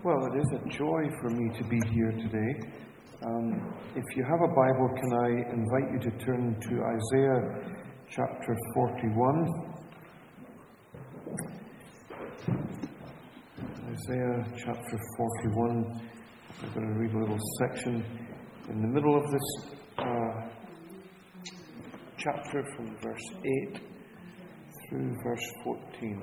Well, it is a joy for me to be here today. If you have a Bible, can I invite you to turn to Isaiah chapter 41. Isaiah chapter 41. I'm going to read a little section in the middle of this chapter from verse 8 through verse 14.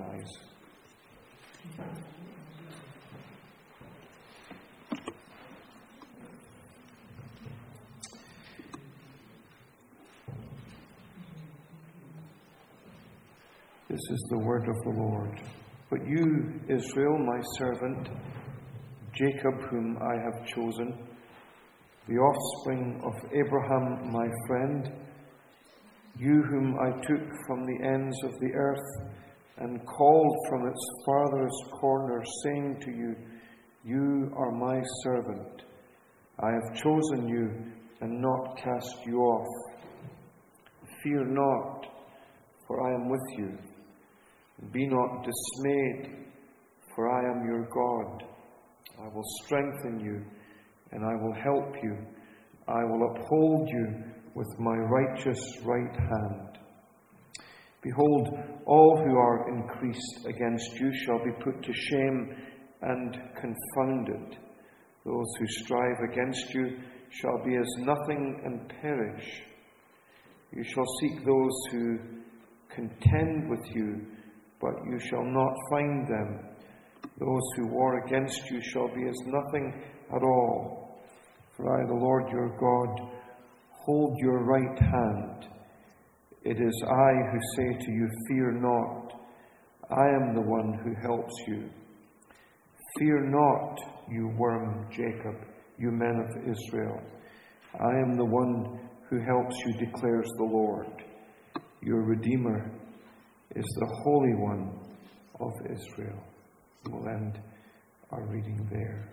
This is the word of the Lord. But you, Israel, my servant, Jacob, whom I have chosen, the offspring of Abraham, my friend, you whom I took from the ends of the earth and called from its farthest corner, saying to you, you are my servant. I have chosen you and not cast you off. Fear not, for I am with you. Be not dismayed, for I am your God. I will strengthen you, and I will help you. I will uphold you with my righteous right hand. Behold, all who are increased against you shall be put to shame and confounded. Those who strive against you shall be as nothing and perish. You shall seek those who contend with you, but you shall not find them. Those who war against you shall be as nothing at all. For I, the Lord your God, hold your right hand. It is I who say to you, fear not. I am the one who helps you. Fear not, you worm Jacob, you men of Israel. I am the one who helps you, declares the Lord. Your Redeemer is the Holy One of Israel. We'll end our reading there.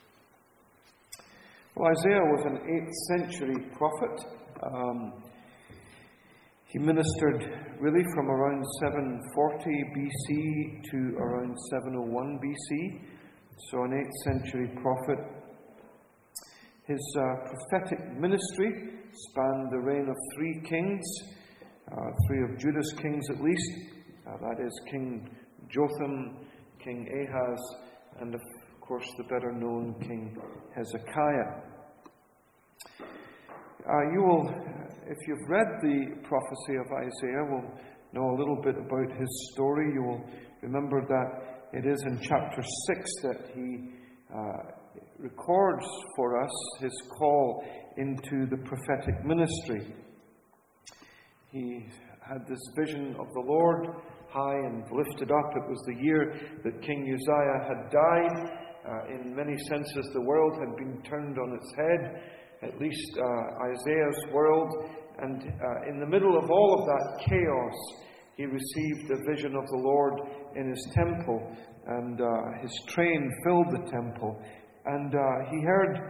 Well, Isaiah was an 8th century prophet. He ministered really from around 740 BC to around 701 BC. So an 8th century prophet. His prophetic ministry spanned the reign of 3 kings. 3 of Judah's kings at least, that is King Jotham, King Ahaz, and of course the better known King Hezekiah. You will, if you've read the prophecy of Isaiah, will know a little bit about his story. You will remember that it is in chapter 6 that he records for us his call into the prophetic ministry. He had this vision of the Lord high and lifted up. It was the year that King Uzziah had died. In many senses, the world had been turned on its head, at least Isaiah's world. And in the middle of all of that chaos, he received a vision of the Lord in his temple, and his train filled the temple. And he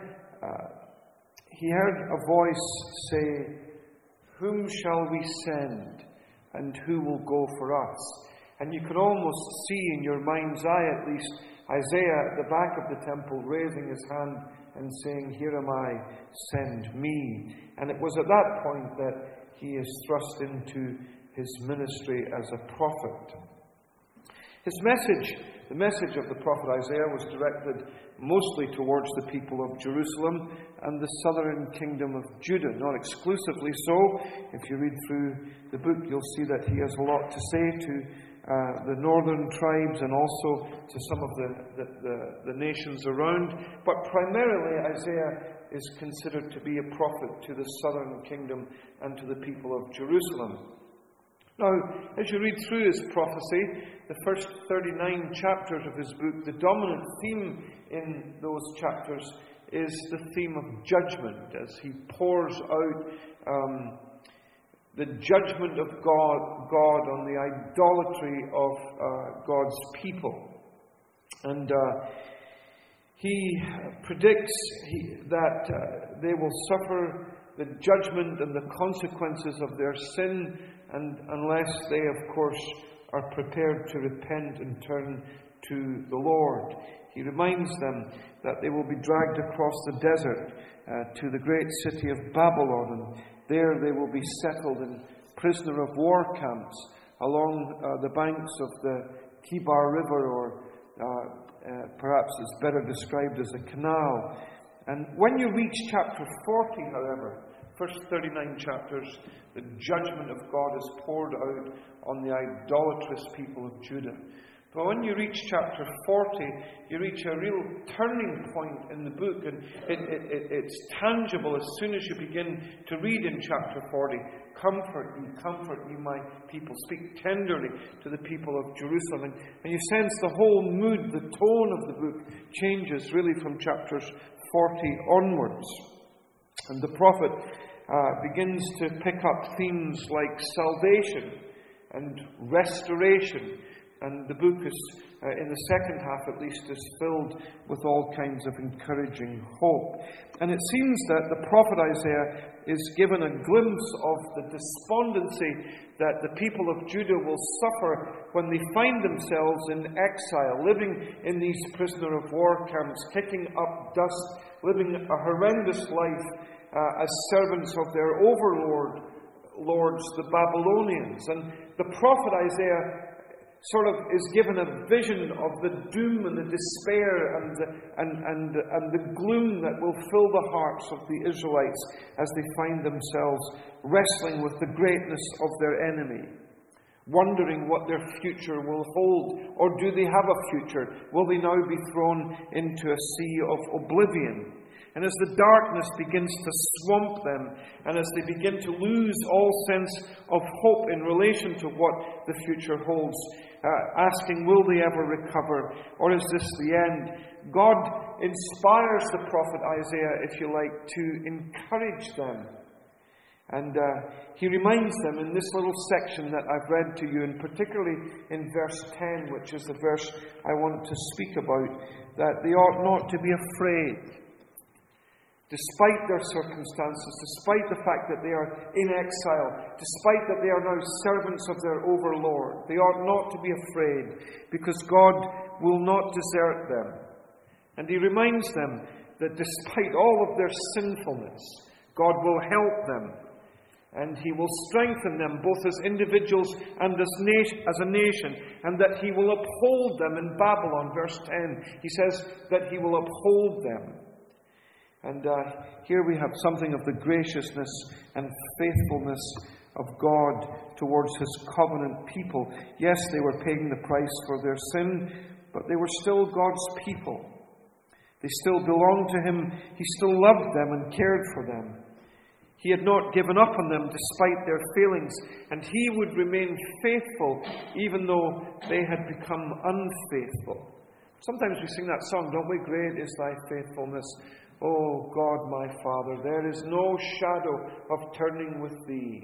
heard a voice say, whom shall we send, and who will go for us? And you could almost see in your mind's eye, at least, Isaiah at the back of the temple raising his hand and saying, here am I, send me. And it was at that point that he is thrust into his ministry as a prophet. His message, the message of the prophet Isaiah, was directed mostly towards the people of Jerusalem and the southern kingdom of Judah. Not exclusively so. If you read through the book, you'll see that he has a lot to say to the northern tribes and also to some of the nations around. But primarily, Isaiah is considered to be a prophet to the southern kingdom and to the people of Jerusalem. Now, as you read through his prophecy, the first 39 chapters of his book, the dominant theme in those chapters is the theme of judgment, as he pours out the judgment of God on the idolatry of God's people. And he predicts that they will suffer the judgment and the consequences of their sin, and unless they, of course, are prepared to repent and turn to the Lord. He reminds them that they will be dragged across the desert to the great city of Babylon, and there they will be settled in prisoner of war camps along the banks of the Kibar River, or perhaps it's better described as a canal. And when you reach chapter 40, however, first 39 chapters, the judgment of God is poured out on the idolatrous people of Judah. But when you reach chapter 40, you reach a real turning point in the book, and it's tangible as soon as you begin to read in chapter 40. Comfort ye, my people. Speak tenderly to the people of Jerusalem. And you sense the whole mood, the tone of the book changes really from chapters 40 onwards. And the prophet begins to pick up themes like salvation and restoration. And the book is, in the second half at least, is filled with all kinds of encouraging hope. And it seems that the prophet Isaiah is given a glimpse of the despondency that the people of Judah will suffer when they find themselves in exile, living in these prisoner of war camps, kicking up dust, living a horrendous life as servants of their overlords, the Babylonians. And the prophet Isaiah sort of is given a vision of the doom and the despair and the gloom that will fill the hearts of the Israelites as they find themselves wrestling with the greatness of their enemy, wondering what their future will hold, or do they have a future? Will they now be thrown into a sea of oblivion? And as the darkness begins to swamp them, and as they begin to lose all sense of hope in relation to what the future holds, asking, will they ever recover, or is this the end? God inspires the prophet Isaiah, if you like, to encourage them. And he reminds them in this little section that I've read to you, and particularly in verse 10, which is the verse I want to speak about, that they ought not to be afraid. Despite their circumstances, despite the fact that they are in exile, despite that they are now servants of their overlord, they ought not to be afraid, because God will not desert them. And he reminds them that despite all of their sinfulness, God will help them, and he will strengthen them both as individuals and as a nation, and that he will uphold them in Babylon. Verse 10, he says that he will uphold them. And here we have something of the graciousness and faithfulness of God towards his covenant people. Yes, they were paying the price for their sin, but they were still God's people. They still belonged to him. He still loved them and cared for them. He had not given up on them despite their failings, and he would remain faithful even though they had become unfaithful. Sometimes we sing that song, don't we? Great is thy faithfulness, O God my Father, there is no shadow of turning with thee.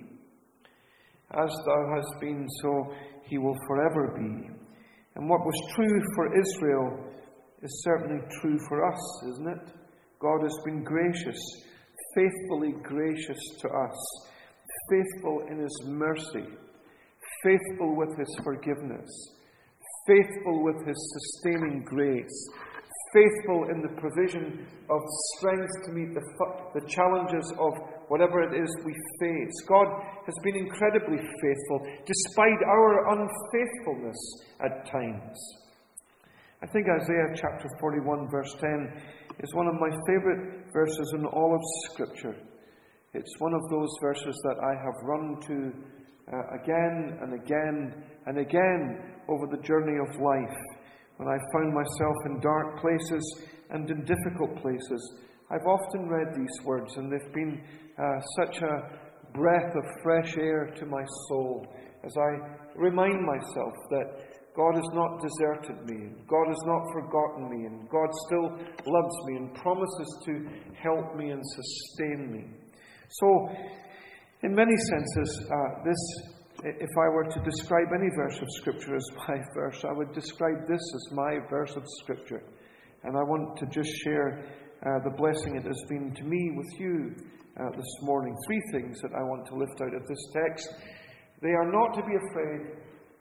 As thou hast been, so he will forever be. And what was true for Israel is certainly true for us, isn't it? God has been gracious, faithfully gracious to us, faithful in his mercy, faithful with his forgiveness, faithful with his sustaining grace, faithful in the provision of strength to meet the challenges of whatever it is we face. God has been incredibly faithful, despite our unfaithfulness at times. I think Isaiah chapter 41, verse 10 is one of my favorite verses in all of Scripture. It's one of those verses that I have run to again and again and again over the journey of life. When I found myself in dark places and in difficult places, I've often read these words, and they've been such a breath of fresh air to my soul as I remind myself that God has not deserted me, God has not forgotten me, and God still loves me and promises to help me and sustain me. So, in many senses, if I were to describe any verse of Scripture as my verse, I would describe this as my verse of Scripture. And I want to just share the blessing it has been to me with you this morning. Three things that I want to lift out of this text. They are not to be afraid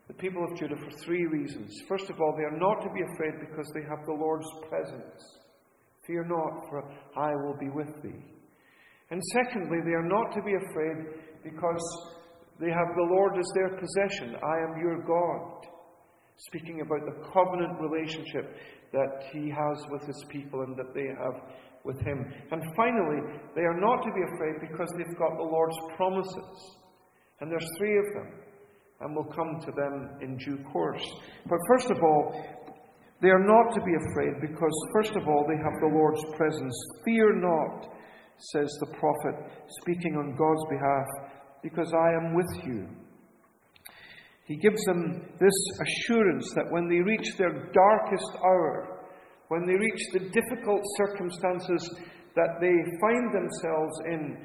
The people of Judah for three reasons. First of all, they are not to be afraid because they have the Lord's presence. Fear not, for I will be with thee. And secondly, they are not to be afraid because they have the Lord as their possession. I am your God. Speaking about the covenant relationship that he has with his people and that they have with him. And finally, they are not to be afraid because they've got the Lord's promises. And there's three of them. And we'll come to them in due course. But first of all, they are not to be afraid because, first of all, they have the Lord's presence. Fear not, says the prophet, speaking on God's behalf, because I am with you. He gives them this assurance that when they reach their darkest hour, when they reach the difficult circumstances that they find themselves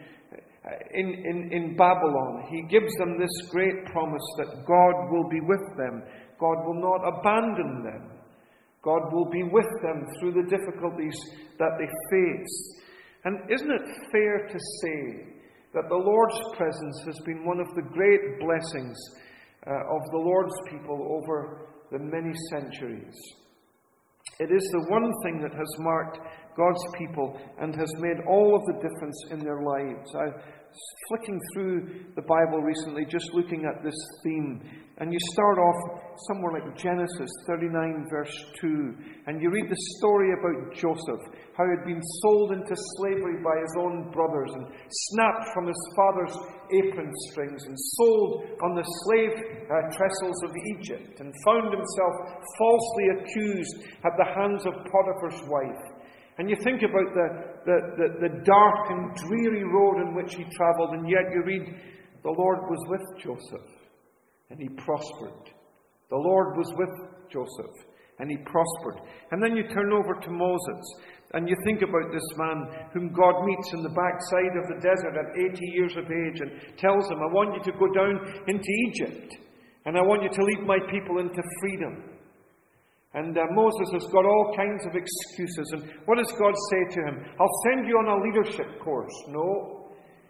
in Babylon, he gives them this great promise that God will be with them. God will not abandon them. God will be with them through the difficulties that they face. And isn't it fair to say that the Lord's presence has been one of the great blessings of the Lord's people over the many centuries? It is the one thing that has marked God's people and has made all of the difference in their lives. I was flicking through the Bible recently, just looking at this theme. And you start off somewhere like Genesis 39, verse 2. And you read the story about Joseph, how he had been sold into slavery by his own brothers and snapped from his father's apron strings and sold on the slave trestles of Egypt and found himself falsely accused at the hands of Potiphar's wife. And you think about the dark and dreary road in which he travelled, and yet you read, the Lord was with Joseph, and he prospered. The Lord was with Joseph, and he prospered. And then you turn over to Moses, and you think about this man whom God meets in the backside of the desert at 80 years of age and tells him, I want you to go down into Egypt, and I want you to lead my people into freedom. And Moses has got all kinds of excuses. And what does God say to him? I'll send you on a leadership course. No.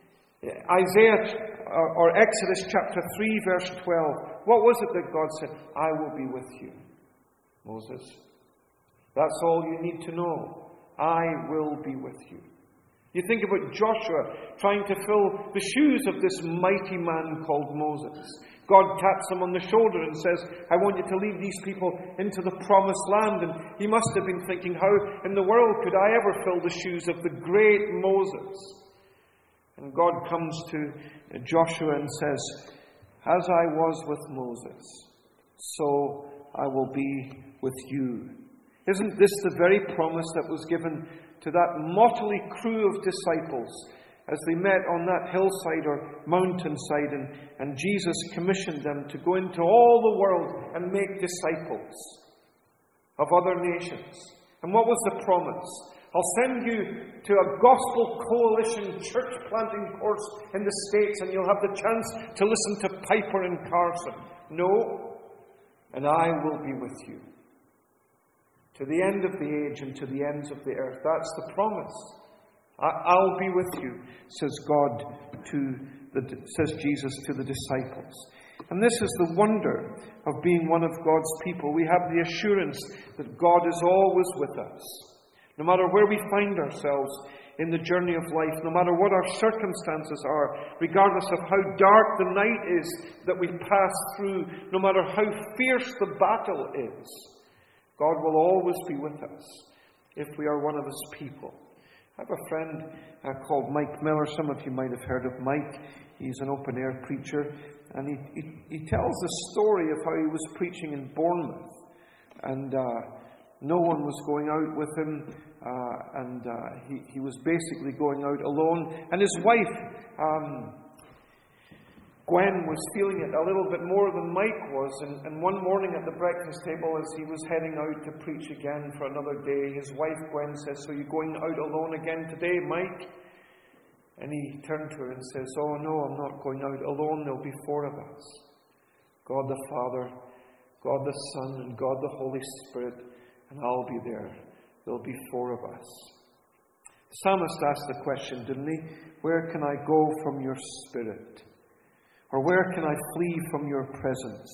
Isaiah or Exodus chapter 3 verse 12. What was it that God said? I will be with you, Moses. That's all you need to know. I will be with you. You think about Joshua trying to fill the shoes of this mighty man called Moses. God taps him on the shoulder and says, I want you to lead these people into the promised land. And he must have been thinking, how in the world could I ever fill the shoes of the great Moses? And God comes to Joshua and says, as I was with Moses, so I will be with you. Isn't this the very promise that was given to that motley crew of disciples as they met on that hillside or mountainside, and Jesus commissioned them to go into all the world and make disciples of other nations? And what was the promise? I'll send you to a gospel coalition church planting course in the States, and you'll have the chance to listen to Piper and Carson. No, and I will be with you to the end of the age and to the ends of the earth. That's the promise. I'll be with you, says Jesus to the disciples. And this is the wonder of being one of God's people. We have the assurance that God is always with us. No matter where we find ourselves in the journey of life, no matter what our circumstances are, regardless of how dark the night is that we pass through, no matter how fierce the battle is, God will always be with us if we are one of his people. I have a friend called Mike Miller. Some of you might have heard of Mike. He's an open-air preacher. And he tells the story of how he was preaching in Bournemouth. And no one was going out with him. And he was basically going out alone. And his wife, Gwen, was feeling it a little bit more than Mike was. And one morning at the breakfast table, as he was heading out to preach again for another day, his wife Gwen says, so you're going out alone again today, Mike? And he turned to her and says, oh no, I'm not going out alone. There'll be four of us. God the Father, God the Son, and God the Holy Spirit. And I'll be there. There'll be four of us. The psalmist asked the question, didn't he? Where can I go from your Spirit? Or where can I flee from your presence?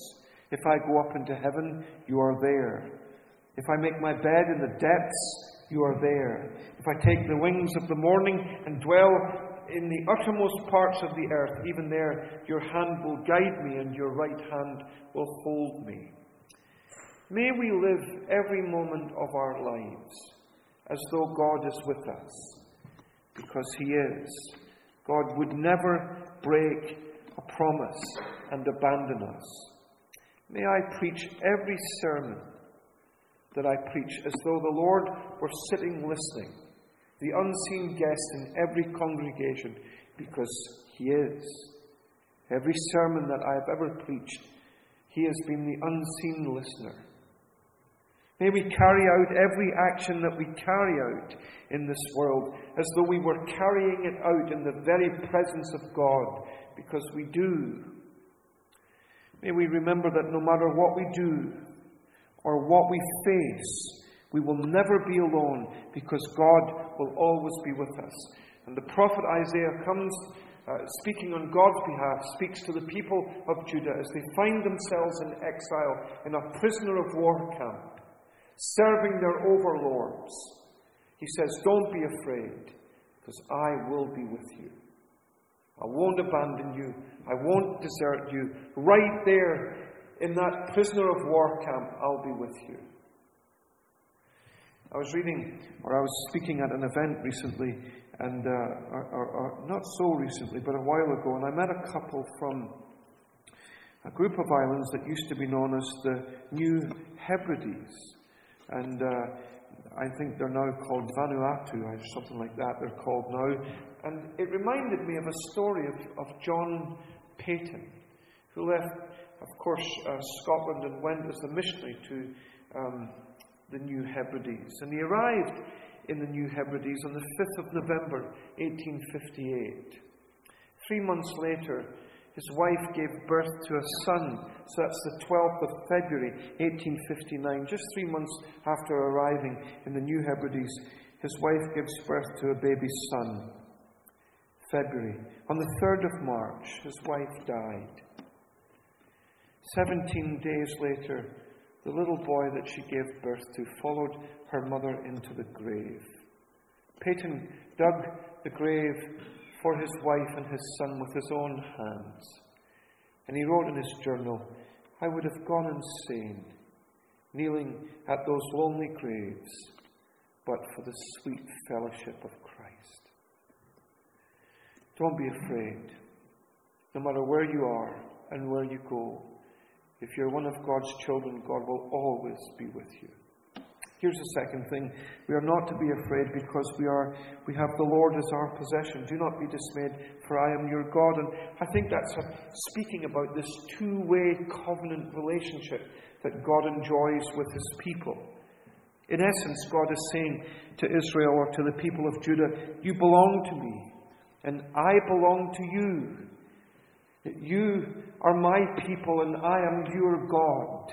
If I go up into heaven, you are there. If I make my bed in the depths, you are there. If I take the wings of the morning and dwell in the uttermost parts of the earth, even there your hand will guide me and your right hand will hold me. May we live every moment of our lives as though God is with us, because He is. God would never break a promise and abandon us. May I preach every sermon that I preach as though the Lord were sitting listening, the unseen guest in every congregation, because He is. Every sermon that I have ever preached, He has been the unseen listener. May we carry out every action that we carry out in this world as though we were carrying it out in the very presence of God, because we do. May we remember that no matter what we do or what we face, we will never be alone, because God will always be with us. And the prophet Isaiah comes, speaking on God's behalf, speaks to the people of Judah as they find themselves in exile in a prisoner of war camp, serving their overlords. He says, don't be afraid, because I will be with you. I won't abandon you. I won't desert you. Right there in that prisoner of war camp, I'll be with you. I was speaking at an event recently, and or not so recently, but a while ago, and I met a couple from a group of islands that used to be known as the New Hebrides. And I think they're now called Vanuatu, or something like that they're called now. And it reminded me of a story of John Paton, who left, of course, Scotland and went as a missionary to the New Hebrides. And he arrived in the New Hebrides on the 5th of November, 1858. 3 months later, his wife gave birth to a son. So that's the 12th of February, 1859. Just 3 months after arriving in the New Hebrides, his wife gives birth to a baby son. February. On the 3rd of March, his wife died. 17 days later, the little boy that she gave birth to followed her mother into the grave. Paton dug the grave for his wife and his son with his own hands. And he wrote in his journal, I would have gone insane, kneeling at those lonely graves, but for the sweet fellowship of Christ. Don't be afraid. No matter where you are and where you go, if you're one of God's children, God will always be with you. Here's the second thing. We are not to be afraid because we have the Lord as our possession. Do not be dismayed, for I am your God. And I think that's speaking about this two-way covenant relationship that God enjoys with His people. In essence, God is saying to Israel, or to the people of Judah, you belong to me, and I belong to you. You are my people, and I am your God.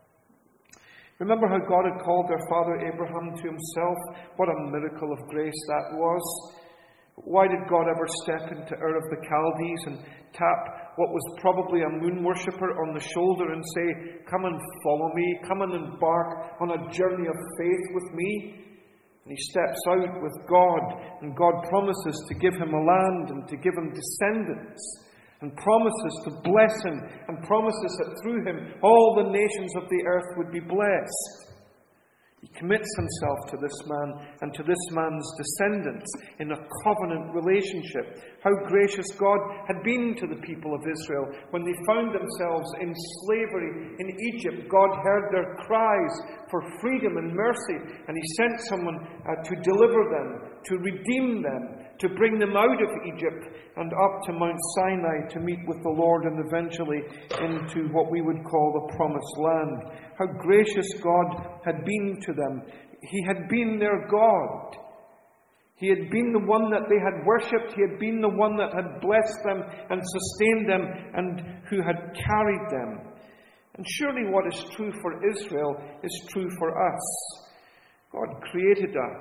Remember how God had called their father Abraham to Himself? What a miracle of grace that was. Why did God ever step into Ur of the Chaldees and tap what was probably a moon worshipper on the shoulder and say, come and follow me, come and embark on a journey of faith with me? And he steps out with God, and God promises to give him a land and to give him descendants, and promises to bless him, and promises that through him all the nations of the earth would be blessed. He commits himself to this man and to this man's descendants in a covenant relationship. How gracious God had been to the people of Israel when they found themselves in slavery in Egypt. God heard their cries for freedom and mercy, and He sent someone to deliver them, to redeem them, to bring them out of Egypt and up to Mount Sinai to meet with the Lord, and eventually into what we would call the Promised Land. How gracious God had been to them. He had been their God. He had been the one that they had worshipped. He had been the one that had blessed them and sustained them, and who had carried them. And surely what is true for Israel is true for us. God created us,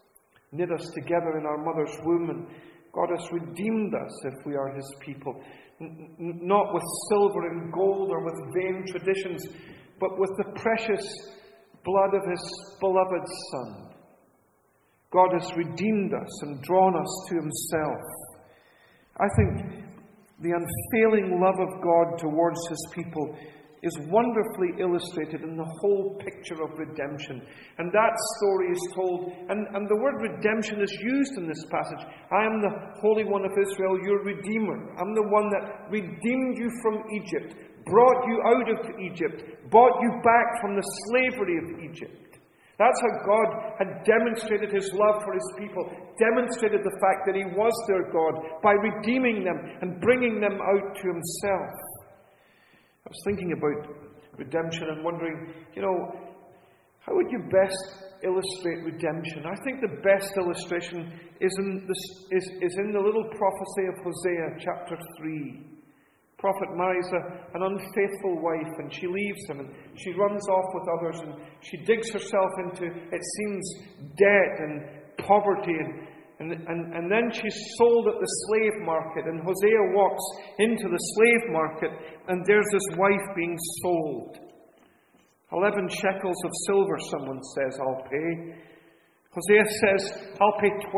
knit us together in our mother's womb, and God has redeemed us if we are His people. not with silver and gold or with vain traditions, but with the precious blood of His beloved Son. God has redeemed us and drawn us to Himself. I think the unfailing love of God towards His people is wonderfully illustrated in the whole picture of redemption. And that story is told, and the word redemption is used in this passage. I am the Holy One of Israel, your Redeemer. I'm the one that redeemed you from Egypt, brought you out of Egypt, bought you back from the slavery of Egypt. That's how God had demonstrated His love for His people, demonstrated the fact that He was their God by redeeming them and bringing them out to Himself. I was thinking about redemption and wondering, how would you best illustrate redemption? I think the best illustration is in the little prophecy of Hosea chapter 3. Prophet marries an unfaithful wife, and she leaves him, and she runs off with others, and she digs herself into, it seems, debt and poverty, and then she's sold at the slave market, and Hosea walks into the slave market, and there's this wife being sold. 11 shekels of silver, someone says, I'll pay. Hosea says, I'll pay 12.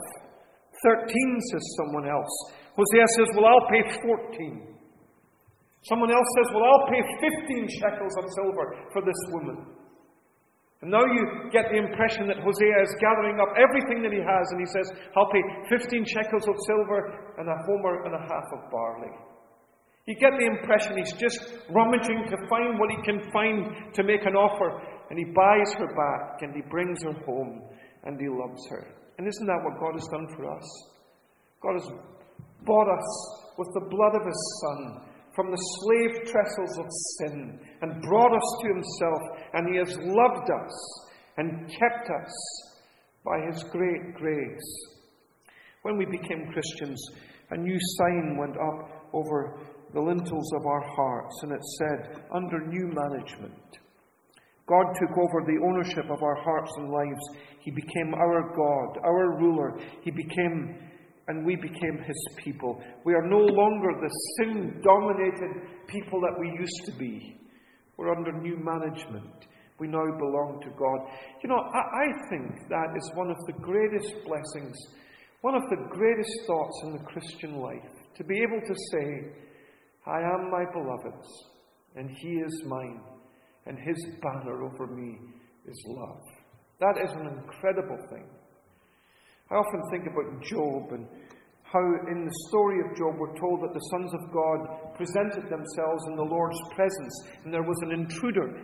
13, says someone else. Hosea says, well, I'll pay 14. Someone else says, well, I'll pay 15 shekels of silver for this woman. And now you get the impression that Hosea is gathering up everything that he has, and he says, I'll pay 15 shekels of silver and a homer and a half of barley. You get the impression he's just rummaging to find what he can find to make an offer, and he buys her back, and he brings her home, and he loves her. And isn't that what God has done for us? God has bought us with the blood of His Son from the slave trestles of sin and brought us to Himself, and He has loved us and kept us by His great grace. When we became Christians, a new sign went up over the lintels of our hearts, and it said, under new management. God took over the ownership of our hearts and lives. He became our God, our ruler. And we became His people. We are no longer the sin-dominated people that we used to be. We're under new management. We now belong to God. I think that is one of the greatest blessings, one of the greatest thoughts in the Christian life. To be able to say, I am my beloved's, and He is mine, and His banner over me is love. That is an incredible thing. I often think about Job and how in the story of Job we're told that the sons of God presented themselves in the Lord's presence, and there was an intruder.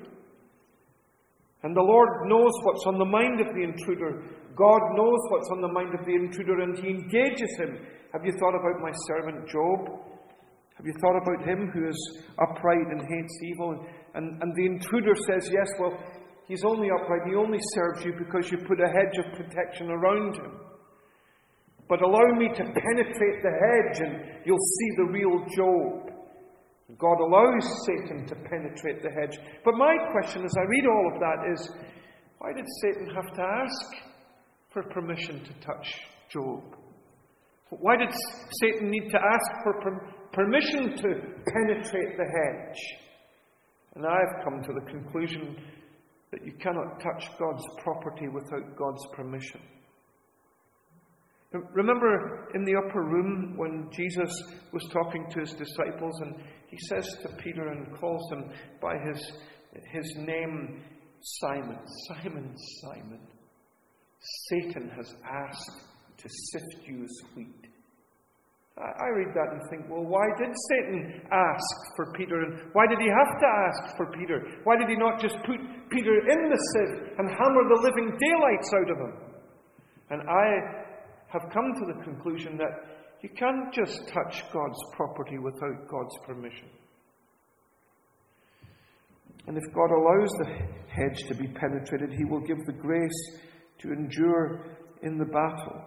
And the Lord knows what's on the mind of the intruder. God knows what's on the mind of the intruder, and He engages him. Have you thought about my servant Job? Have you thought about him who is upright and hates evil? And the intruder says, yes, well, he's only upright. He only serves you because you put a hedge of protection around him. But allow me to penetrate the hedge and you'll see the real Job. God allows Satan to penetrate the hedge. But my question as I read all of that is, why did Satan have to ask for permission to touch Job? Why did Satan need to ask for permission to penetrate the hedge? And I've come to the conclusion that you cannot touch God's property without God's permission. Remember in the upper room when Jesus was talking to His disciples, and He says to Peter and calls him by his name, Simon, Simon, Simon, Satan has asked to sift you as wheat. I read that and think, well, why did Satan ask for Peter? And why did he have to ask for Peter? Why did he not just put Peter in the sieve and hammer the living daylights out of him? And I have come to the conclusion that you can't just touch God's property without God's permission. And if God allows the hedge to be penetrated, He will give the grace to endure in the battle.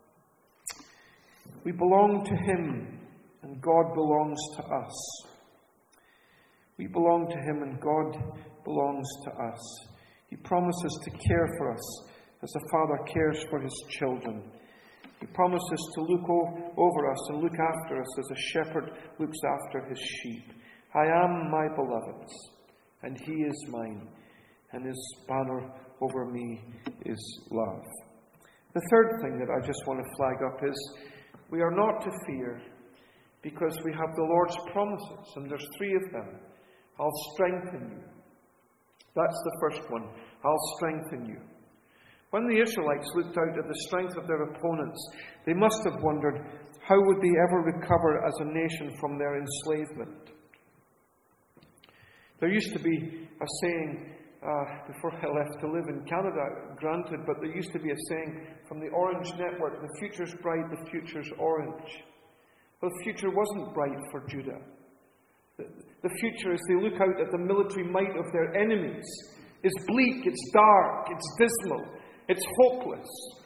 We belong to Him, and God belongs to us. We belong to Him, and God belongs to us. He promises to care for us as a father cares for his children. He promises to look over us and look after us as a shepherd looks after his sheep. I am my beloved's, and he is mine, and his banner over me is love. The third thing that I just want to flag up is we are not to fear because we have the Lord's promises, and there's 3 of them. I'll strengthen you. That's the first one. I'll strengthen you. When the Israelites looked out at the strength of their opponents, they must have wondered, how would they ever recover as a nation from their enslavement? There used to be a saying, before I left to live in Canada, granted, but there used to be a saying from the Orange Network, the future's bright, the future's orange. Well, the future wasn't bright for Judah. The future, as they look out at the military might of their enemies, is bleak, it's dark, it's dismal, it's hopeless.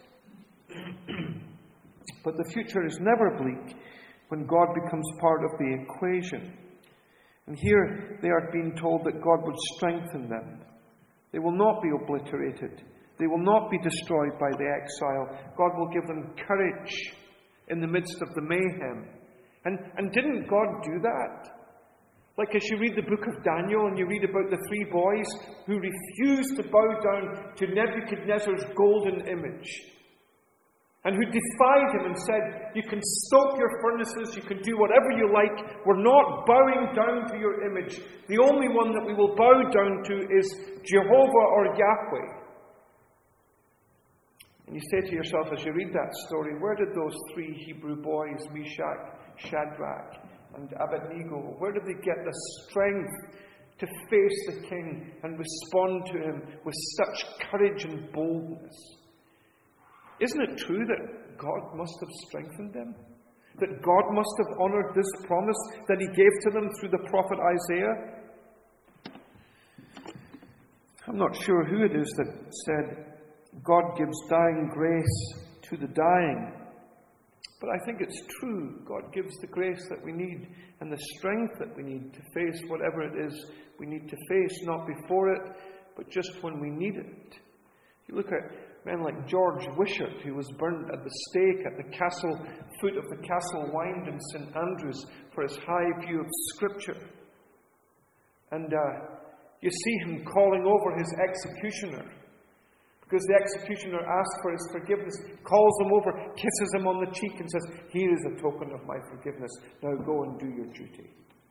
But the future is never bleak when God becomes part of the equation. And here they are being told that God would strengthen them. They will not be obliterated. They will not be destroyed by the exile. God will give them courage in the midst of the mayhem. And didn't God do that? Like as you read the book of Daniel and you read about the 3 boys who refused to bow down to Nebuchadnezzar's golden image and who defied him and said, you can stoke your furnaces, you can do whatever you like, we're not bowing down to your image. The only one that we will bow down to is Jehovah or Yahweh. And you say to yourself as you read that story, where did those 3 Hebrew boys, Meshach, Shadrach, and Abednego, where did they get the strength to face the king and respond to him with such courage and boldness? Isn't it true that God must have strengthened them? That God must have honoured this promise that he gave to them through the prophet Isaiah? I'm not sure who it is that said, God gives dying grace to the dying. But I think it's true. God gives the grace that we need and the strength that we need to face whatever it is we need to face, not before it, but just when we need it. You look at men like George Wishart, who was burned at the stake at the castle foot of the Castle Wynd in St Andrews for his high view of Scripture. And you see him calling over his executioner, because the executioner asks for his forgiveness, calls him over, kisses him on the cheek and says, here is a token of my forgiveness. Now go and do your duty.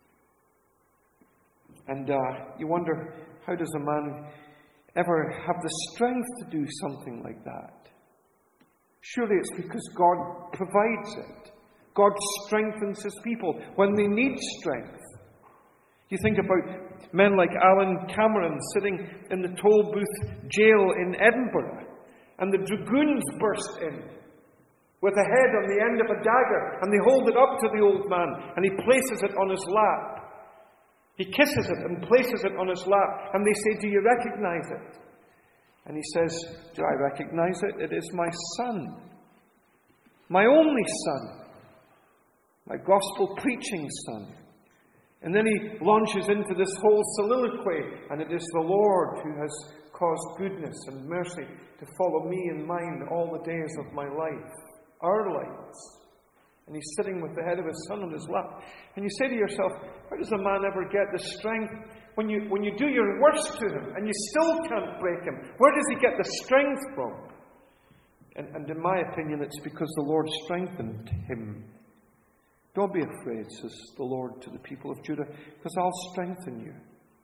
And you wonder, how does a man ever have the strength to do something like that? Surely it's because God provides it. God strengthens his people when they need strength. You think about men like Alan Cameron sitting in the toll booth jail in Edinburgh, and the dragoons burst in with a head on the end of a dagger, and they hold it up to the old man, and he places it on his lap. He kisses it and places it on his lap, and they say, do you recognize it? And he says, do I recognize it? It is my son, my only son, my gospel preaching son. And then he launches into this whole soliloquy, and it is the Lord who has caused goodness and mercy to follow me and mine all the days of my life, our lives. And he's sitting with the head of his son on his lap. And you say to yourself, how does a man ever get the strength when you do your worst to him and you still can't break him? Where does he get the strength from? And in my opinion, it's because the Lord strengthened him. Don't be afraid, says the Lord to the people of Judah, because I'll strengthen you.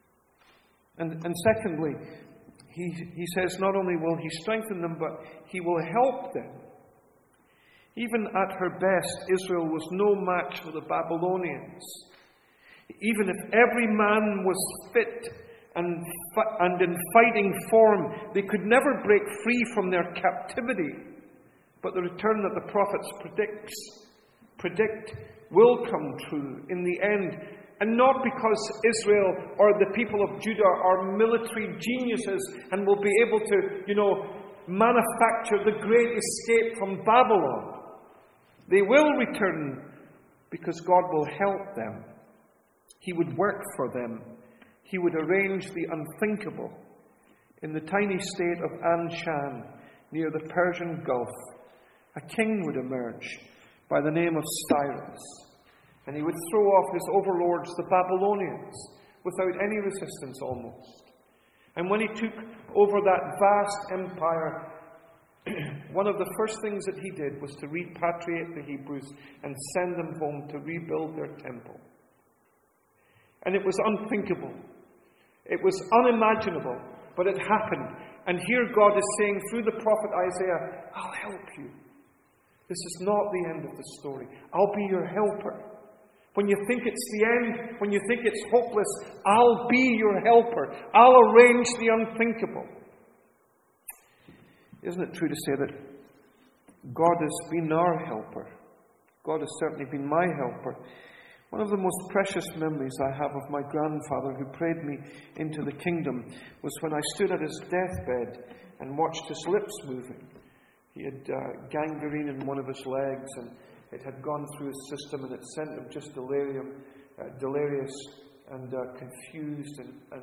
And secondly, he says not only will he strengthen them, but he will help them. Even at her best, Israel was no match for the Babylonians. Even if every man was fit and in fighting form, they could never break free from their captivity. But the return that the prophets predict will come true in the end. And not because Israel or the people of Judah are military geniuses and will be able to, manufacture the great escape from Babylon. They will return because God will help them. He would work for them. He would arrange the unthinkable. In the tiny state of Anshan, near the Persian Gulf, A king would emerge by the name of Cyrus, and he would throw off his overlords, the Babylonians, without any resistance almost. And when he took over that vast empire, one of the first things that he did was to repatriate the Hebrews and send them home to rebuild their temple. And it was unthinkable. It was unimaginable, but it happened. And here God is saying through the prophet Isaiah, I'll help you. This is not the end of the story. I'll be your helper. When you think it's the end, when you think it's hopeless, I'll be your helper. I'll arrange the unthinkable. Isn't it true to say that God has been our helper? God has certainly been my helper. One of the most precious memories I have of my grandfather who prayed me into the kingdom was when I stood at his deathbed and watched his lips moving. He had gangrene in one of his legs, and it had gone through his system, and it sent him just delirious and confused,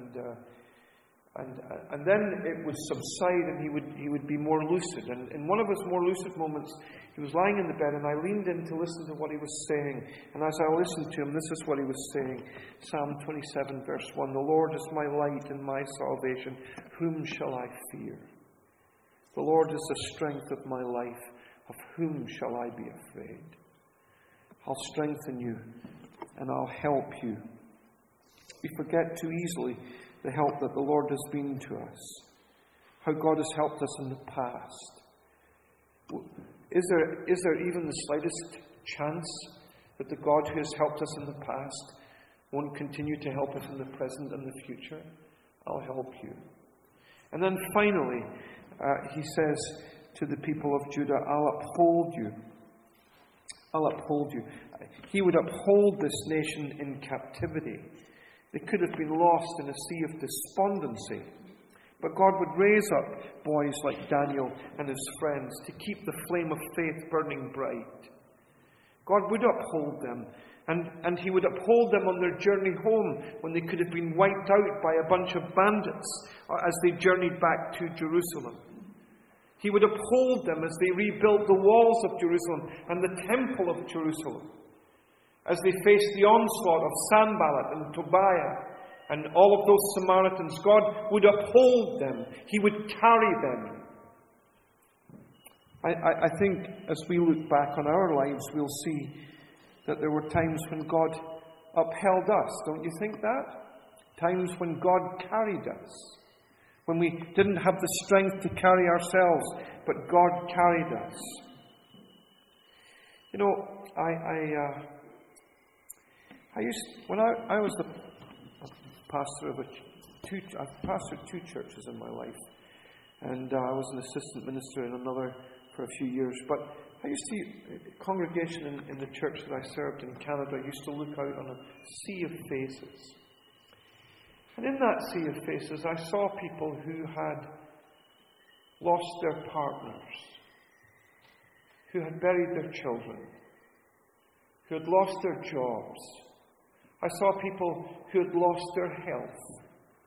and then it would subside, and he would be more lucid. And in one of his more lucid moments, he was lying in the bed, and I leaned in to listen to what he was saying. And as I listened to him, this is what he was saying. Psalm 27, verse 1, "The Lord is my light and my salvation. Whom shall I fear? The Lord is the strength of my life. Of whom shall I be afraid? I'll strengthen you, and I'll help you." We forget too easily the help that the Lord has been to us. How God has helped us in the past. Is there even the slightest chance that the God who has helped us in the past won't continue to help us in the present and the future? I'll help you. And then finally, he says to the people of Judah, I'll uphold you. I'll uphold you. He would uphold this nation in captivity. They could have been lost in a sea of despondency. But God would raise up boys like Daniel and his friends to keep the flame of faith burning bright. God would uphold them, and He would uphold them on their journey home when they could have been wiped out by a bunch of bandits as they journeyed back to Jerusalem. He would uphold them as they rebuilt the walls of Jerusalem and the temple of Jerusalem, as they faced the onslaught of Sanballat and Tobiah and all of those Samaritans. God would uphold them. He would carry them. I think as we look back on our lives, we'll see that there were times when God upheld us. Don't you think that? Times when God carried us. When we didn't have the strength to carry ourselves, but God carried us. You know, when I was the pastor of I've pastored two churches in my life, and I was an assistant minister in another for a few years. But I used to, congregation in the church that I served in Canada, used to look out on a sea of faces. And in that sea of faces, I saw people who had lost their partners, who had buried their children, who had lost their jobs. I saw people who had lost their health.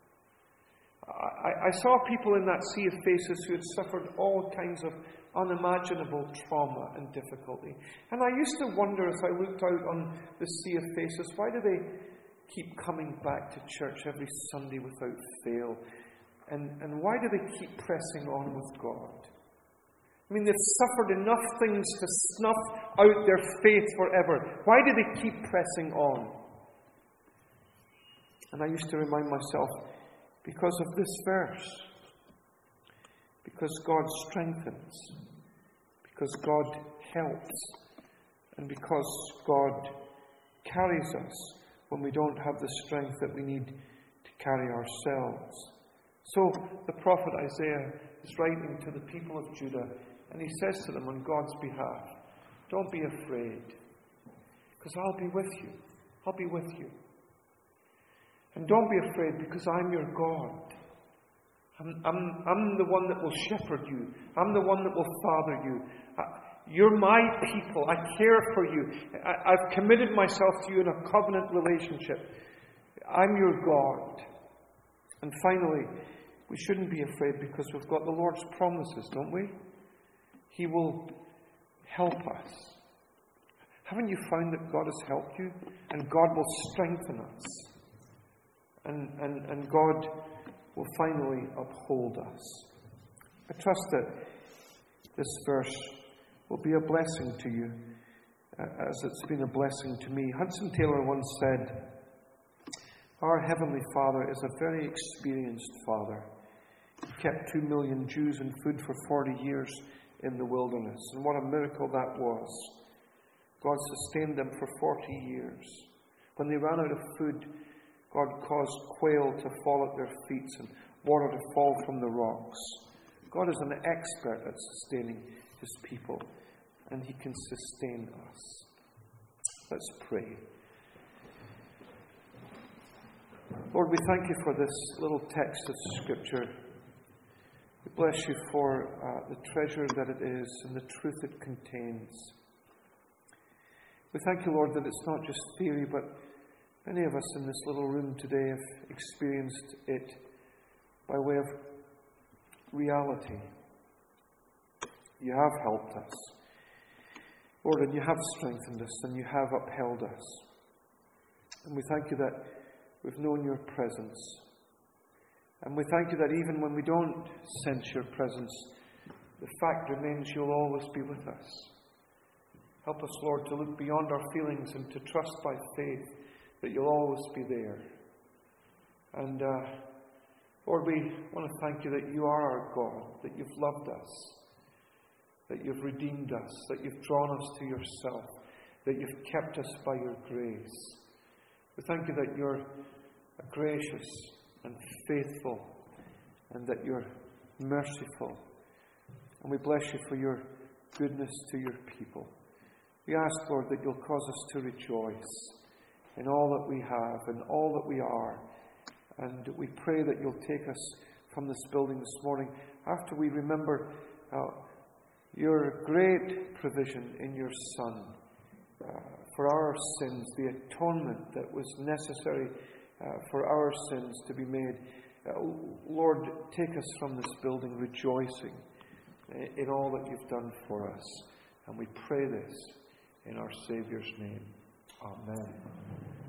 I saw people in that sea of faces who had suffered all kinds of unimaginable trauma and difficulty. And I used to wonder, as I looked out on the sea of faces, why do they keep coming back to church every Sunday without fail? And why do they keep pressing on with God? I mean, they've suffered enough things to snuff out their faith forever. Why do they keep pressing on? And I used to remind myself, because of this verse. Because God strengthens. Because God helps. And because God carries us when we don't have the strength that we need to carry ourselves. So the prophet Isaiah is writing to the people of Judah, and he says to them on God's behalf, don't be afraid, because I'll be with you. I'll be with you. And don't be afraid, because I'm your God. I'm the one that will shepherd you. I'm the one that will father you. You're my people. I care for you. I've committed myself to you in a covenant relationship. I'm your God. And finally, we shouldn't be afraid because we've got the Lord's promises, don't we? He will help us. Haven't you found that God has helped you? And God will strengthen us. And God will finally uphold us. I trust that this verse will be a blessing to you, as it's been a blessing to me. Hudson Taylor once said, "Our Heavenly Father is a very experienced Father. He kept 2 million Jews in food for 40 years in the wilderness. And what a miracle that was. God sustained them for 40 years. When they ran out of food, God caused quail to fall at their feet and water to fall from the rocks. God is an expert at sustaining His people, and He can sustain us." Let's pray. Lord, we thank You for this little text of Scripture. We bless You for the treasure that it is and the truth it contains. We thank You, Lord, that it's not just theory, but many of us in this little room today have experienced it by way of reality. You have helped us, Lord, and You have strengthened us, and You have upheld us. And we thank You that we've known Your presence. And we thank You that even when we don't sense Your presence, the fact remains You'll always be with us. Help us, Lord, to look beyond our feelings and to trust by faith that You'll always be there. And Lord, we want to thank You that You are our God, that You've loved us, that You've redeemed us, that You've drawn us to Yourself, that You've kept us by Your grace. We thank You that You're gracious and faithful, and that You're merciful. And we bless You for Your goodness to Your people. We ask, Lord, that You'll cause us to rejoice in all that we have and all that we are. And we pray that You'll take us from this building this morning after we remember Your great provision in Your Son for our sins, the atonement that was necessary for our sins to be made. Lord, take us from this building rejoicing in all that You've done for us. And we pray this in our Saviour's name. Amen.